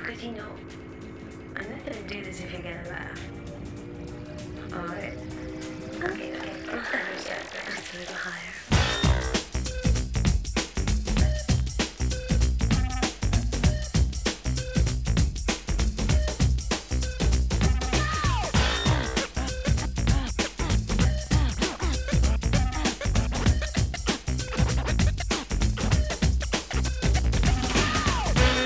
Because you know, I'm not gonna do this if you're gonna laugh. Alright. Okay. I understand. It's a little higher.